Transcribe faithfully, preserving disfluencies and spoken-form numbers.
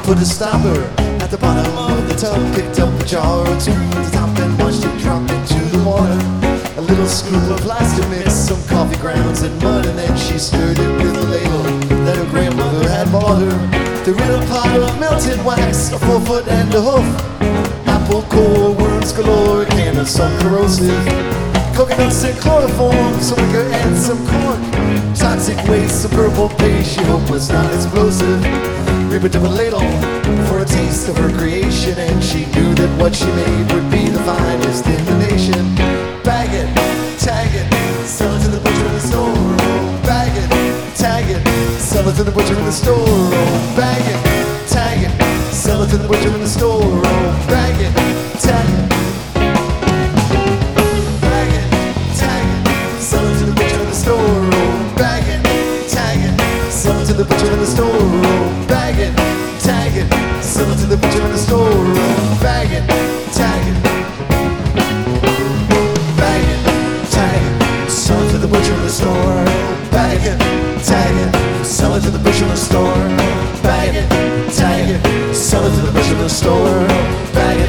put a stopper at the bottom of the tub, picked up a jar or two at the top and watched it drop into the water. A little scoop of plastic mix, some coffee grounds and mud, and then she stirred it with a ladle that her grandmother had bought her. They're in a pot of melted wax, a four foot and a hoof, apple core, worms galore, a can of some corrosive, coconuts and chloroform, some liquor and some corn, toxic waste, some purple paste she hoped was not explosive. We picked up a ladle for a taste of her creation, and she knew that what she made would be the finest in the nation. Bag it, tag it, sell it to the butcher in the store. Oh, bag it, tag it, sell it to the butcher in the store. Oh, bag it, tag it, sell it to the butcher in the store. Oh, bag it, tag it, bag it, tag it, sell it to the butcher in the store. Oh, bag it, tag it, sell it to the butcher in the store. Oh, bag it, tag it, sell it to the butcher in the store. Oh, bag it, tag it, bag it, tag it, sell it to the butcher in the store. Bag it, tag it, sell it to the butcher in the store. Bag it, tag it, sell it to the butcher in the store. Bag it,